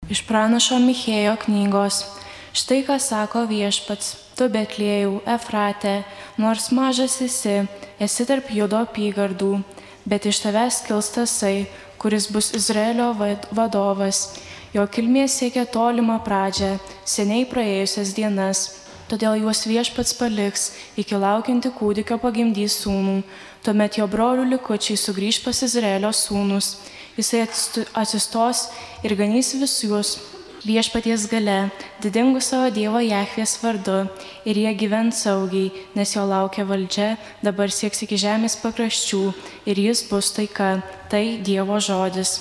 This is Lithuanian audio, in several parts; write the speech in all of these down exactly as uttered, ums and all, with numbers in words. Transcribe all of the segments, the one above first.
Iš pranašo Michėjo knygos. Štai ką sako Viešpats, tu Betliejau, Efrate, nors mažas esi, esi tarp Judo apygardų, bet iš tavęs kils tasai, kuris bus Izraelio vadovas. Jo kilmė siekia tolimą pradžią, seniai praėjusias dienas. Todėl juos Viešpats paliks, iki laukianti kūdikio pagimdys sūnų. Tuomet jo brolių likučiai sugrįž pas Izraelio sūnus. Jisai atsistos ir ganys visus Viešpaties gale, didingu savo Dievo Jahvės vardu, ir jie gyvens saugiai, nes jo laukia valdžia, dabar sieks iki žemės pakraščių, ir jis bus taika. Tai Dievo žodis.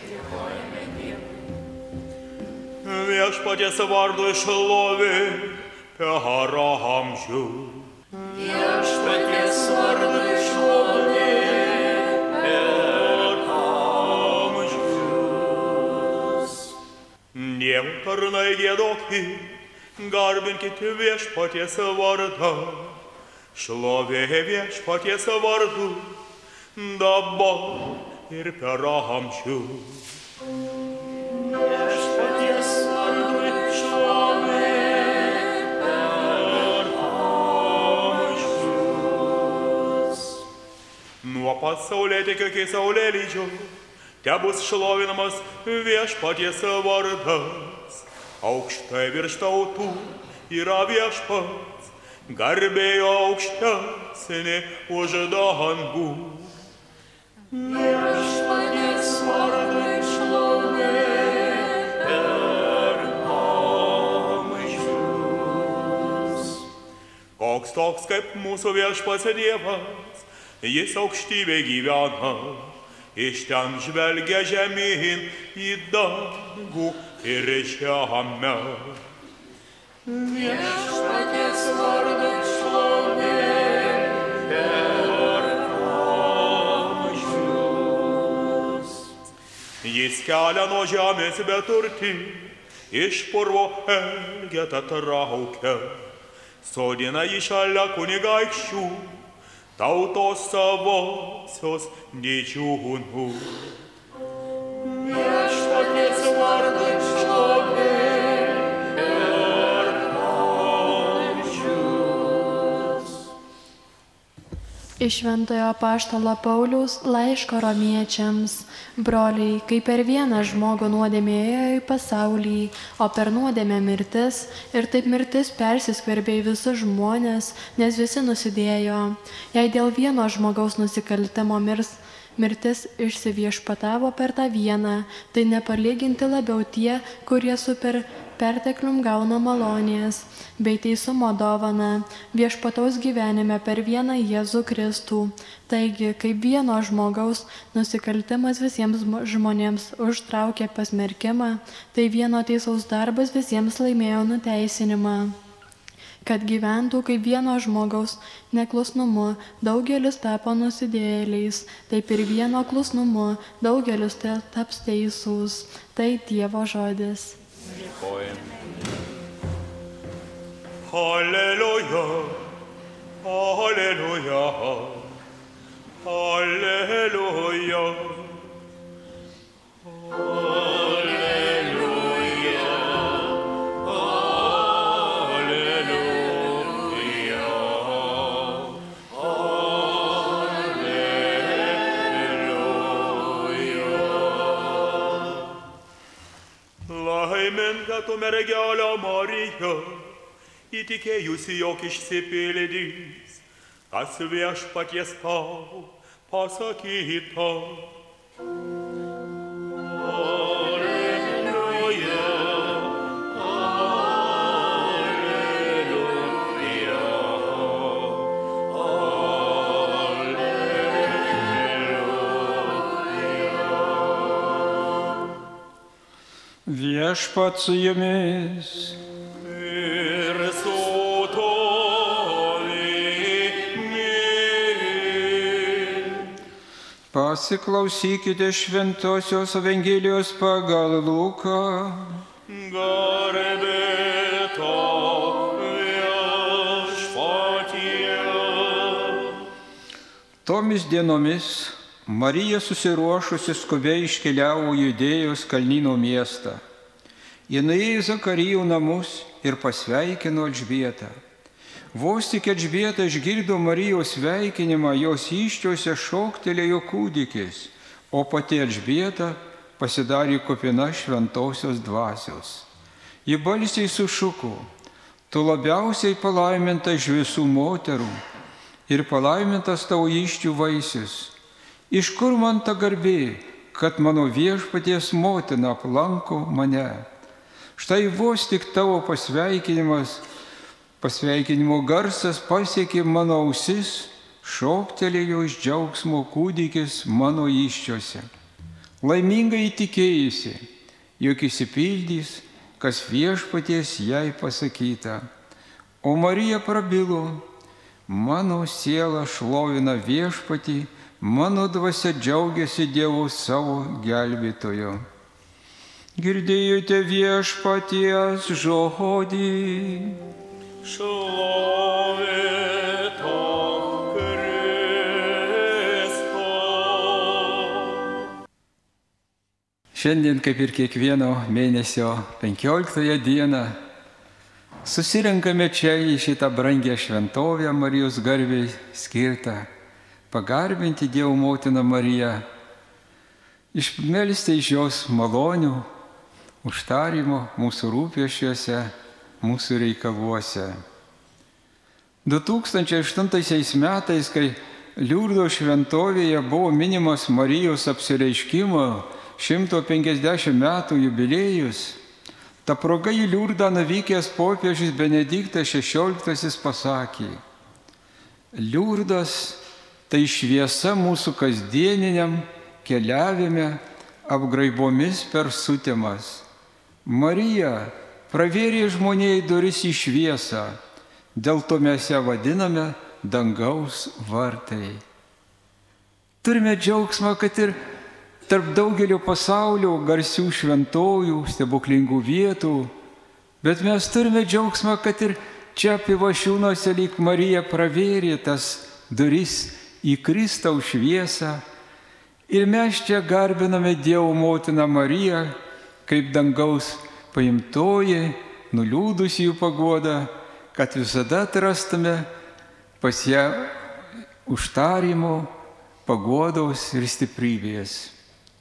Viešpaties vardu šlovė per amžių. Viešpaties vardu šlovė per amžius. Dievo tarnai giedokit, garbinkite Viešpaties vardą. Šlovė Viešpaties vardu dabar ir per amžius. Viešpaties vardu šlovė per amžius. Nuo pat saulėtekio iki saulėlydžio tebus šlovinamas Viešpaties vardas. Aukštai virš tautų yra Viešpats, garbėjo aukštesnė už dangų. Viešpaties vardu šlovė per amžius. Koks toks kaip mūsų Viešpats Dievas, jis aukštybėj gyvena, iš ten žvelgia žemyn į dangų ir žemę. Viešpaties vardu šlovė per amžius. Jis kelia nuo žemės beturtį, iš purvo elgetą traukia, sodina jį šalia kunigaikščių, tautos savosios didžiūnų. Viešpaties vardu šlovė per amžius. Iš Šventojo apaštalo Pauliaus laiško romiečiams. Broliai, kai per vieną žmogų nuodėmė ėjo į pasaulį, o per nuodėmę mirtis, ir taip mirtis persiskverbė į visus žmones, nes visi nusidėjo. Jei dėl vieno žmogaus nusikaltimo mirs, mirtis išsiviešpatavo per tą vieną, tai nepalyginti labiau tie, kurie su per perteklium gauna malonės, bei teisumo dovaną viešpataus gyvenime per vieną Jėzų Kristų. Taigi, kaip vieno žmogaus nusikaltimas visiems žmonėms užtraukė pasmerkimą, tai vieno teisaus darbas visiems laimėjo nuteisinimą. Kad gyventų kaip vieno žmogaus neklusnumu, daugelis tapo nusidėjėliais, taip ir vieno klusnumu daugelis taps teisūs. Tai Dievo žodis. Halleluja, halleluja, halleluja, Halleluja, halleluja, halleluja. Laiminga tu mergelė Marija, įtikėjusi, jog išsipildys, kas Viešpaties tau pasakyta. Halleluja, halleluja, halleluja. Viešpats su jumis. Ir su tavimi. Pasiklausykite Šventosios Evangelijos pagal Luką. Garbė tau, Viešpatie. Tomis dienomis Marija susiruošusi skubiai iškeliavo Judėjos kalnyno miestą. Jie nuėjo į Zakarijų namus ir pasveikino Elžbietą. Vos tik Elžbieta išgirdo Marijos sveikinimą, jos įsčiose šoktelėjo kūdikis, o pati Elžbieta pasidarė kupina šventosios dvasios. Ji balsiai sušuko: tu labiausiai palaiminta iš visų moterų ir palaimintas tavo įsčių vaisius. Iš kur man ta garbė, kad mano viešpaties motina aplanko mane? Štai vos tik tavo pasveikinimas, pasveikinimo garsas pasiekė mano ausis, šoktelėjo iš džiaugsmo kūdikis mano įsčiose. Laimingai įtikėjusi, jog išsipildys, kas viešpaties jai pasakyta. O Marija prabilo: mano siela šlovina viešpatį, mano dvasia džiaugiasi Dievu savo gelbėtoju. Girdėjote viešpaties žodį. Šlovė tau, Kristau. Šiandien, kaip ir kiekvieno mėnesio penkioliktąją dieną, susirenkame čia į šitą brangę šventovę Marijos garbei skirtą, pagarbinti Dievo motiną Mariją, išmelsti iš jos malonių, užtarimo mūsų rūpesčiuose, mūsų reikaluose. du tūkstančiai aštuntaisiais metais, kai Liurdo šventovėje buvo minimas Marijos apsireiškimo šimto penkiasdešimt metų jubiliejus, ta proga į Liurdą nuvykęs popiežius Benediktas šešioliktasis pasakė: Liurdas tai šviesa mūsų kasdieniniam keliavime apgraibomis per sutemas. Marija pravėrė žmonijai duris į šviesą, dėl to mes ją vadiname dangaus vartai. Turime džiaugsmą, kad ir tarp daugelio pasaulio garsių šventojų, stebuklingų vietų, bet mes turime džiaugsmą, kad ir čia Pivašiūnuose lyg Marija pravėrė tas duris į Kristaus šviesą ir mes čia garbiname Dievo motiną Mariją kaip dangaus paimtoji, nuliūdusiųjų paguoda, kad visada atrastume pas ją užtarimo, paguodos ir stiprybės.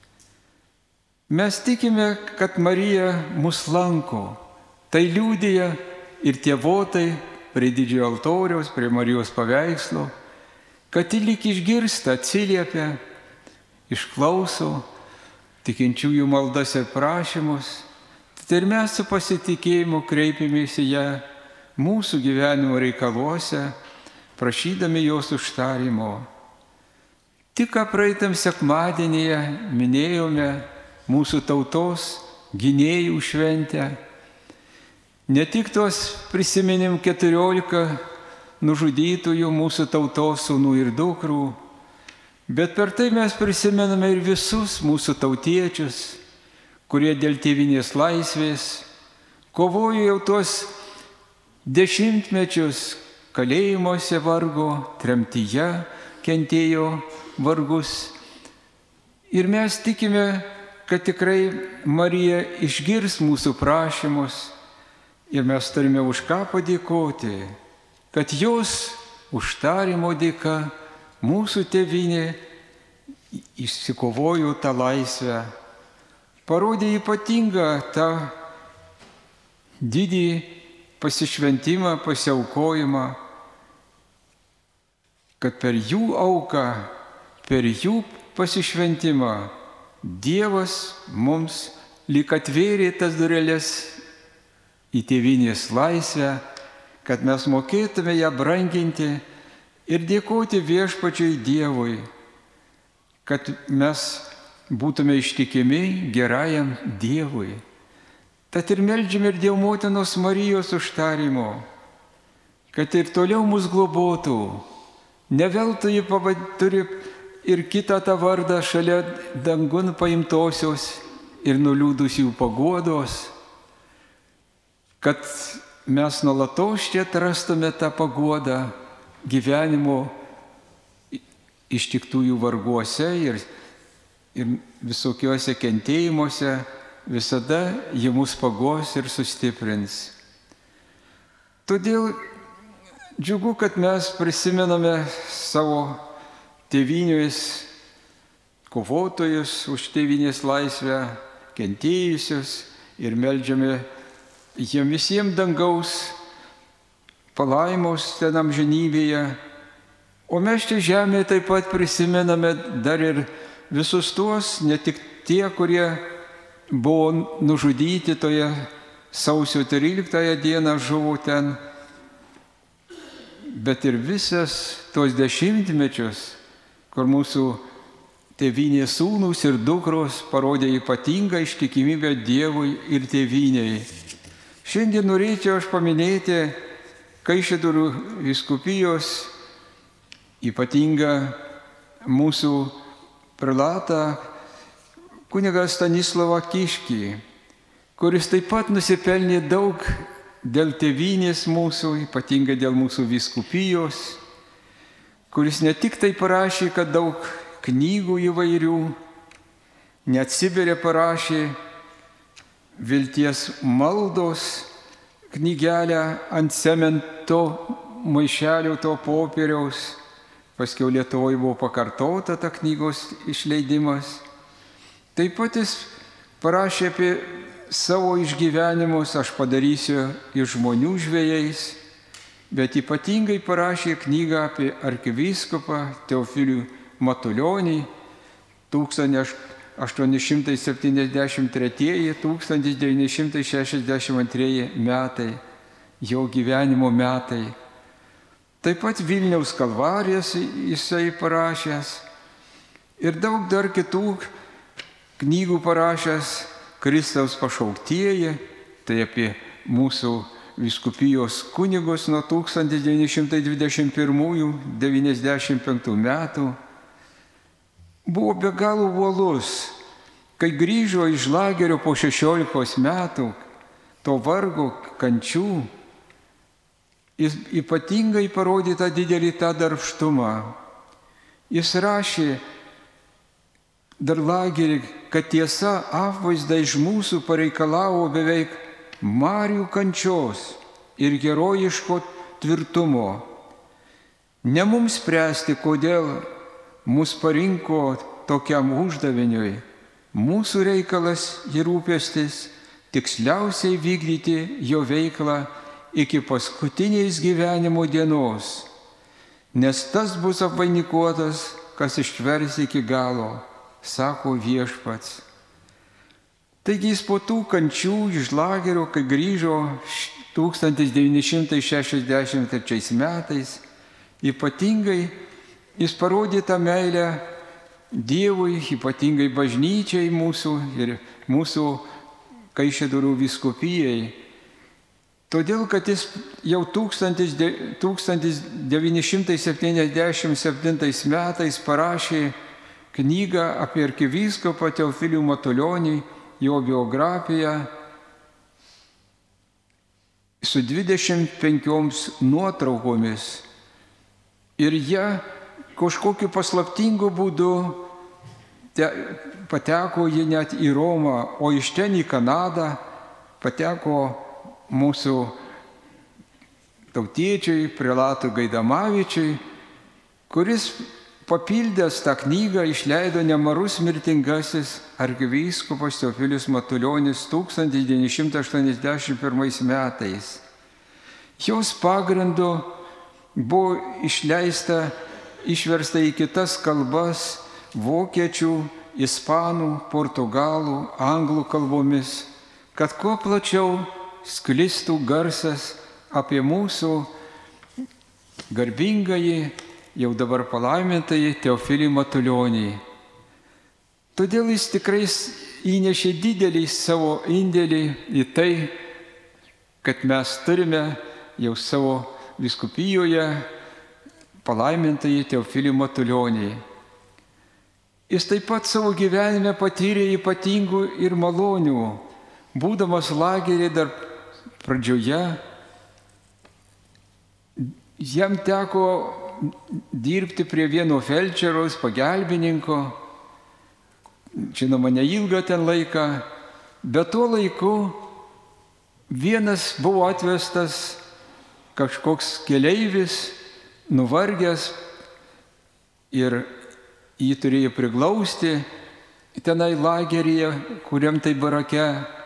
Mes tikime, kad Marija mus lanko. Tai liudija ir tie votai prie didžiojo altoriaus, prie Marijos paveikslo, kad ji lyg išgirsta, atsiliepia, išklauso tikinčiųjų maldas ir prašymus. Tad ir mes su pasitikėjimu kreipiamės į ją mūsų gyvenimo reikaluose, prašydami jos užtarimo. Tik praeitam sekmadienyje minėjome mūsų tautos gynėjų šventę. Ne tik tuos prisiminėm keturiolika nužudytųjų mūsų tautos sūnų ir dukrų, bet per tai mes prisimename ir visus mūsų tautiečius, kurie dėl tėvynės laisvės kovojo jau tuos dešimtmečius, kalėjimuose vargo, tremtyje kentėjo vargus. Ir mes tikime, kad tikrai Marija išgirs mūsų prašymus ir mes turime už ką padėkoti, kad jos užtarimo dėka mūsų tėvynė išsikovojo tą laisvę, parodė ypatingą tą didį pasišventimą, pasiaukojimą, kad per jų auką, per jų pasišventimą Dievas mums lyg atvėrė tas dureles į tėvynės laisvę, kad mes mokėtume ją branginti ir dėkoti viešpačiui Dievui, kad mes būtume ištikimi gerajam Dievui. Tad ir meldžiame ir Dievo motinos Marijos užtarimo, kad ir toliau mus globotų. Ne veltui ji turi ir kitą tą vardą šalia dangun paimtosios ir nuliūdusių paguodos, kad mes nuolatos čia atrastume tą paguodą gyvenimo ištiktųjų varguose ir, ir visokiuose kentėjimuose, visada ji mus paguos ir sustiprins. Todėl džiugu, kad mes prisimename savo tėvynės kovotojus už tėvynės laisvę, kentėjusius ir meldžiame jiem visiems dangaus palaimos ten amžinybėje. O mes čia žemėje taip pat prisimename dar ir visus tuos, ne tik tie, kurie buvo nužudyti toje sausio tryliktąją dieną žuvo ten, bet ir visas tos dešimtmečius, kur mūsų tėvynės sūnūs ir dukros parodė ypatingą ištikimybę Dievui ir tėvynei. Šiandien norėčiau aš paminėti Kaišiadorių vyskupijos ypatingą mūsų prelatą kunigą Stanislavą Kiškį, kuris taip pat nusipelnė daug dėl tėvynės mūsų, ypatingai dėl mūsų vyskupijos, kuris ne tik tai parašė, kad daug knygų įvairių, net Sibire parašė vilties maldos knygelę ant cemento maišelio to popieriaus, paskiau Lietuvoje buvo pakartota ta knygos išleidimas. Taip pat jis parašė apie savo išgyvenimus, aš padarysiu iš žmonių žvejais, bet ypatingai parašė knygą apie arkivyskupą Teofilių Matulionį tūkstantis aštuoni šimtai septyniasdešimt treči - tūkstantis devyni šimtai šešiasdešimt antri metai, jo gyvenimo metai. Taip pat Vilniaus kalvarijas jisai parašęs ir daug dar kitų knygų parašęs, Kristaus pašauktieji, tai apie mūsų vyskupijos kunigus nuo tūkstantis devyni šimtai dvidešimt pirmųjų - devyniasdešimt penktų metų. Buvo be galo uolus, kai grįžo iš lagerio po šešiolikos metų, to vargo, kančių, jis ypatingai parodė tą didelį tą darbštumą. Jis rašė dar lagerį, kad tiesa apvaizda iš mūsų pareikalavo beveik marių kančios ir herojiško tvirtumo. Ne mums spręsti, kodėl mus parinko tokiam uždaviniui. Mūsų reikalas ir rūpestis tiksliausiai vykdyti jo veiklą iki paskutinės gyvenimo dienos, nes tas bus apvainikuotas, kas ištvers iki galo, sako Viešpats. Taigi jis po tų kančių iš lagerio, kai grįžo tūkstantis devyni šimtai šešiasdešimt trečiais metais, ypatingai jis parodė tą meilę Dievui, ypatingai bažnyčiai mūsų ir mūsų Kaišiadorių vyskupijai. Todėl, kad jis jau tūkstantis devyni šimtai septyniasdešimt septintais metais parašė knygą apie arkivyskupą Teofilių Matulionį, jo biografiją, su dvidešimt penkiomis nuotraukomis. Ir jie kažkokiu paslaptingu būdu te, pateko jie net į Romą, o iš ten į Kanadą pateko mūsų tautiečiui, prelatui Gaidamavičiui, kuris papildęs tą knygą išleido Nemarus mirtingasis arkivyskupas Teofilius Matulionis tūkstantis devyni šimtai aštuoniasdešimt pirmais metais. Jos pagrindu buvo išleista, išversta į kitas kalbas vokiečių, ispanų, portugalų, anglų kalbomis, kad kuo plačiau sklistų garsas apie mūsų garbingąjį, jau dabar palaimintąjį Teofilį Matulionį. Todėl jis tikrai įnešė didelį savo indėlį į tai, kad mes turime jau savo vyskupijoje palaimintąjį Teofilį Matulionį. Jis taip pat savo gyvenime patyrė ypatingų ir malonių. Būdamas lageryje dar pradžioje, jam teko dirbti prie vieno felčeraus pagalbininko, žinoma, neilgą ten laiką, bet tuo laiku vienas buvo atvestas kažkoks keleivis, nuvargęs, ir jį turėjo priglausti tenai lageryje, kuriam tai barake.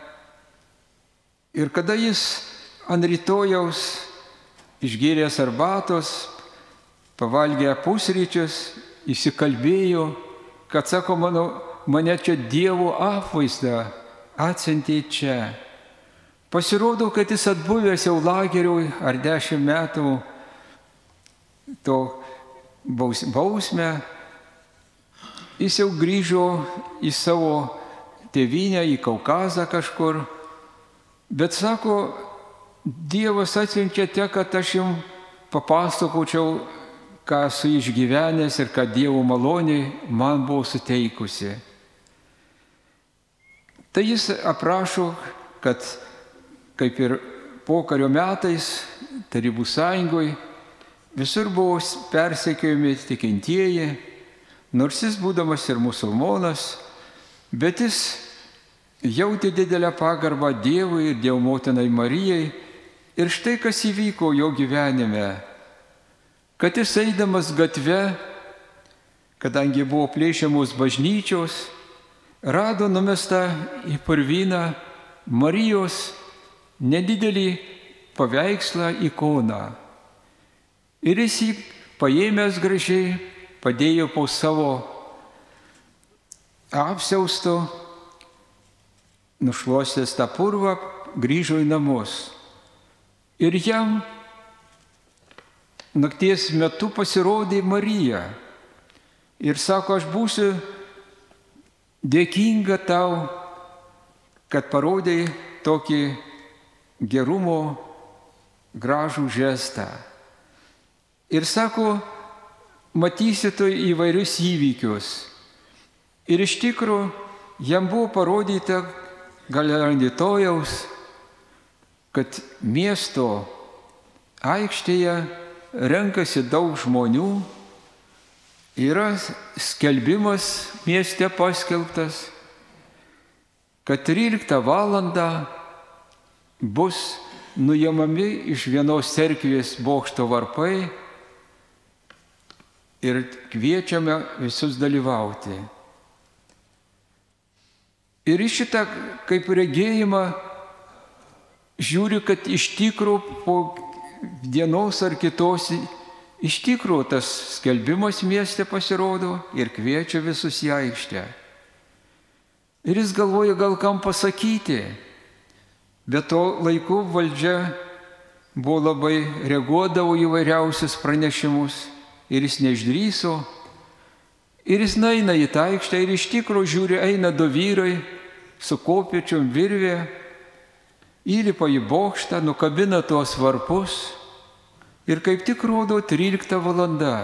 Ir kada jis ant rytojaus išgėręs arbatos, pavalgė pusryčius, įsikalbėjo, kad sako, mano, mane čia Dievo apvaizdą atsiuntė čia. Pasirodo, kad jis atbuvęs jau lageriui ar dešimt metų to bausmę, jis jau grįžo į savo tėvynę, į Kaukazą kažkur, bet sako, Dievas atsiuntė te, kad aš jums papasakočiau, ką esu išgyvenęs ir ką Dievo malonė man buvo suteikusi. Tai jis aprašo, kad kaip ir pokario metais Tarybų sąjungoje visur buvo persekiojami tikintieji, nors jis būdamas ir musulmonas, bet jis jautė didelę pagarbą Dievui ir Dievo motinai Marijai. Ir štai kas įvyko jo gyvenime, kad jis eidamas gatve, kadangi buvo plėšiamos bažnyčios, rado numestą į purvyną Marijos nedidelį paveikslą ikoną. Ir jis jį paėmęs gražiai, padėjo po savo apsiausto, nušluostęs tą purvą, grįžo į namus. Ir jam nakties metu pasirodė Marija. Ir sako, aš būsiu dėkinga tau, kad parodai tokį gerumo gražų žestą. Ir sako, matysi tu įvairius įvykius. Ir iš tikrųjų jam buvo parodyta, gal ant rytojaus, kad miesto aikštėje renkasi daug žmonių, yra skelbimas mieste paskelbtas, kad tryliktą valandą bus nuimami iš vienos cerkvės bokšto varpai ir kviečiame visus dalyvauti. Ir į šitą kaip regėjimą žiūri, kad iš tikrųjų po dienos ar kitos iš tikrųjų tas skelbimas mieste pasirodo ir kviečia visus į aikštę. Ir jis galvoja, gal kam pasakyti, bet to laiku valdžia buvo labai reaguodavo įvairiausius pranešimus ir jis neišdrįso. Ir jis nueina į tą aikštę ir iš tikrųjų žiūri, eina du vyrai su kopėčiom virvė, įlipa į bokštą, nukabina tuos varpus ir kaip tik rodo trylikta valanda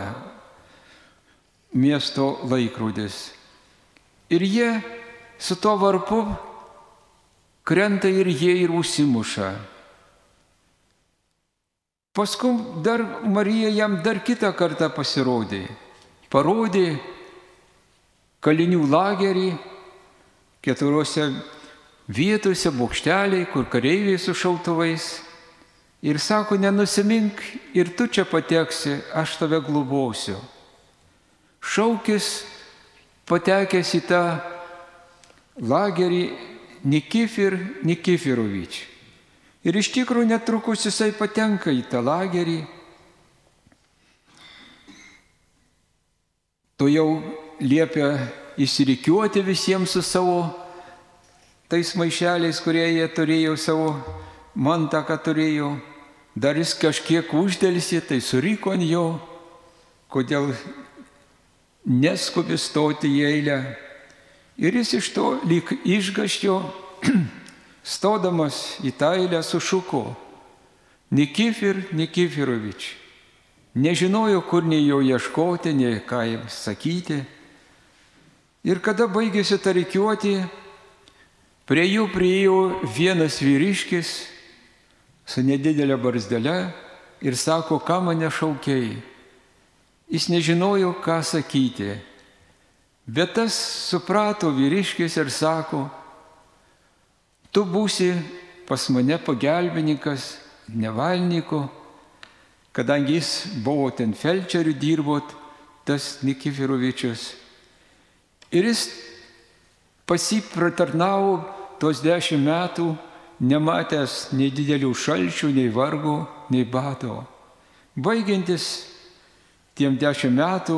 miesto laikrodis. Ir jie su tuo varpu krenta ir jie ir užsimuša. Paskui dar Marija jam dar kitą kartą pasirodė. Parodė kalinių lagerį keturiose vietose, bokšteliai, kur kareiviai su šautuvais. Ir sako, nenusimink ir tu čia pateksi, aš tave globosiu. Šaukis patekęs į tą lagerį Nikifir Nikifirovič. Ir iš tikrųjų netrukus jisai patenka į tą lagerį. Tu jau liepia įsirikiuoti visiems su savo tais maišeliais, kurie jie turėjo, savo mantą, ką turėjo. Dar jis kažkiek uždelsė, tai suriko ant jo, kodėl neskubi stoti į eilę. Ir jis iš to lyg išgąsčio, stodamas į tą eilę, sušuko: Nikifir Nikifirovič. Nežinojo, kur nei jo ieškoti, nei ką jam sakyti. Ir kada baigėsi ta rikiuotė, prie jų priėjo vienas vyriškis su nedidelė barzdele ir sako, ką mane šaukei. Jis nežinojo, ką sakyti. Bet tas suprato vyriškis ir sako, tu būsi pas mane pagelbininkas Nevalnyko, kadangi jis buvo ten felčeriu dirbot, tas Nikifirovičius. Ir jis pasipratarnavo tos dešimt metų, nematęs nei didelių šalčių, nei vargo, nei bado. Baigiantis tiem dešimt metų,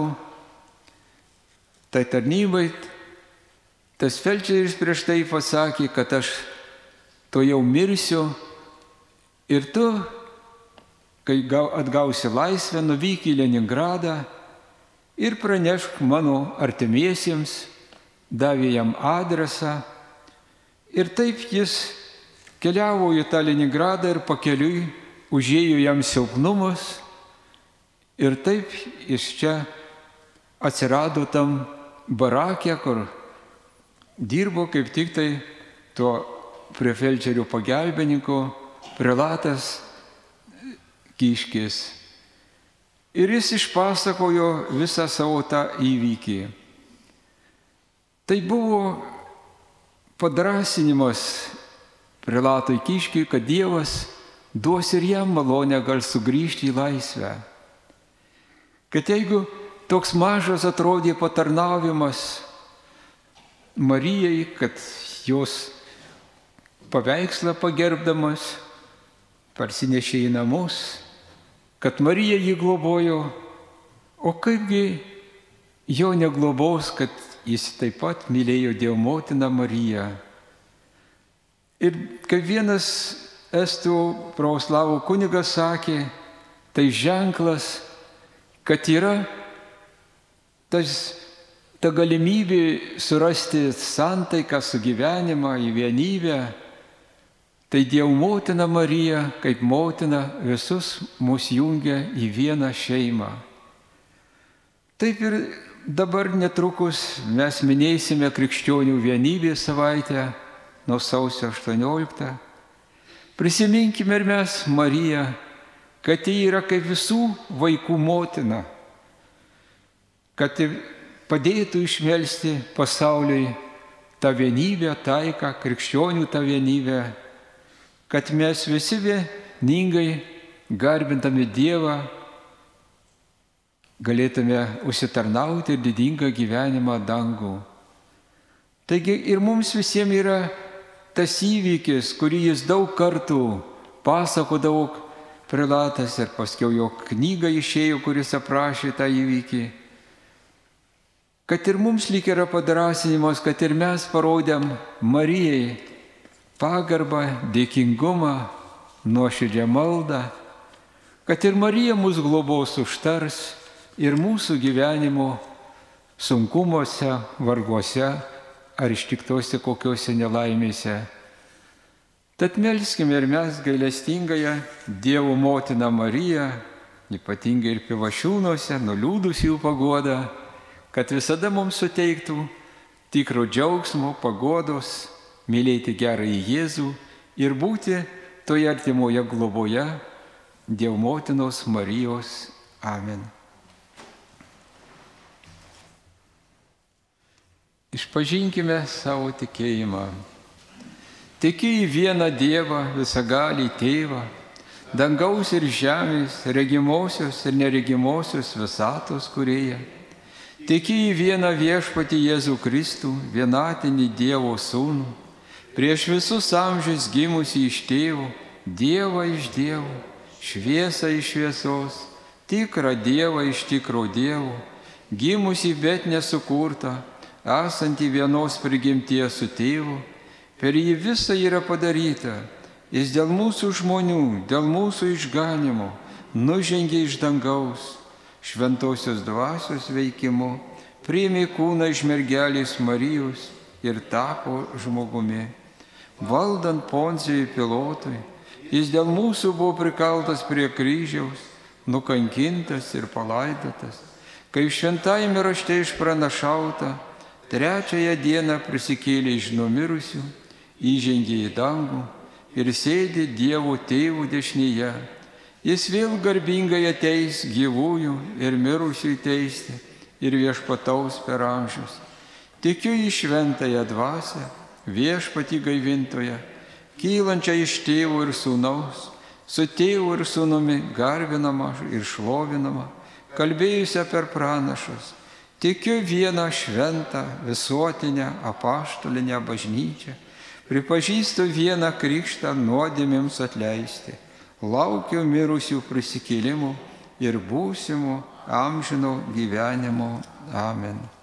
tai tarnybai, tas felčeris prieš tai pasakė, kad aš to jau mirsiu ir tu, kai atgausi laisvę, nuvyk į Leningradą ir pranešk mano artimiesiems, davė jam adresą. Ir taip jis keliavo į tą Leningradą ir pakeliui užėjo jam silpnumus. Ir taip jis čia atsirado tam barake, kur dirbo kaip tik tai tuo prie felčerio pagelbininko prelatas Kiškis. Ir jis išpasakojo visą savo tą įvykį. Tai buvo padrasinimas prelatui Kiškiui, kad Dievas duos ir jam malonę gal sugrįžti į laisvę. Kad jeigu toks mažas atrodė patarnavimas Marijai, kad jos paveikslą pagerbdamas parsinešė į namus, kad Marija jį globojo, o kaipgi jo neglobos, kad jis taip pat mylėjo Dievo motiną Mariją. Ir kaip vienas estų pravoslavų kunigas sakė, tai ženklas, kad yra tas, ta galimybė surasti santaiką, sugyvenimą, į vienybę. Tai Dievo motina Marija, kaip motina, visus mus jungia į vieną šeimą. Taip ir dabar netrukus mes minėsime Krikščionių vienybės savaitę nuo sausio aštuonioliktą. Prisiminkime ir mes Mariją, kad ji yra kaip visų vaikų motina, kad padėtų išmelsti pasauliui tą vienybę, taiką, krikščionių tą vienybę, kad mes visi vieningai, garbindami Dievą, galėtume užsitarnauti ir didingą gyvenimą dangų. Taigi ir mums visiems yra tas įvykis, kurį jis daug kartų pasakodavo prelatas ir paskiau jo knyga išėjo, kuris aprašė tą įvykį. Kad ir mums lyg yra padrasinimas, kad ir mes parodėm Marijai pagarbą, dėkingumą, nuoširdžią maldą, kad ir Marija mus globos užtars ir mūsų gyvenimo sunkumuose, varguose ar ištiktose kokiuose nelaimėse. Tad melskime ir mes gailestingąją Dievo motiną Mariją, ypatingai ir Pivašiūnuose, nuliūdusių paguodą, kad visada mums suteiktų tikro džiaugsmo, paguodos, mylėti gerąjį Jėzų ir būti toje artimoje globoje Dievo motinos Marijos. Amen. Išpažinkime savo tikėjimą. Tikiu į vieną Dievą, visagalį Tėvą, dangaus ir žemės, regimosios ir neregimosios visatos kūrėją. Tikiu į vieną viešpatį Jėzų Kristų, vienatinį Dievo Sūnų, prieš visus amžius gimusį iš Tėvo, Dievą iš Dievo, šviesą iš šviesos, tikrą Dievą iš tikro Dievo, gimusį bet nesukurtą, esantį vienos prigimties su Tėvu, per jį visa yra padaryta, jis dėl mūsų žmonių, dėl mūsų išganimo, nužengė iš dangaus, šventosios dvasios veikimu, priėmė kūną iš mergelės Marijos ir tapo žmogumi. Valdant Poncijui Pilotui, jis dėl mūsų buvo prikaltas prie kryžiaus, nukankintas ir palaidotas, kaip šventajame rašte išpranašauta, trečiąją dieną prisikėlė iš numirusių, įžengė į dangų ir sėdi Dievo Tėvo dešinėje. Jis vėl garbingai ateis gyvųjų ir mirusių teisti ir viešpataus per amžius. Tikiu į šventąją dvasią, viešpatį gaivintoją, kylančią iš tėvo ir sūnaus, su tėvu ir sūnumi garbinama ir šlovinama, kalbėjusią per pranašus. Tikiu vieną šventą, visuotinę, apaštalinę bažnyčią, pripažįstu vieną krikštą nuodėmėms atleisti, laukiu mirusių prisikėlimų ir būsimų amžino gyvenimo. Amen.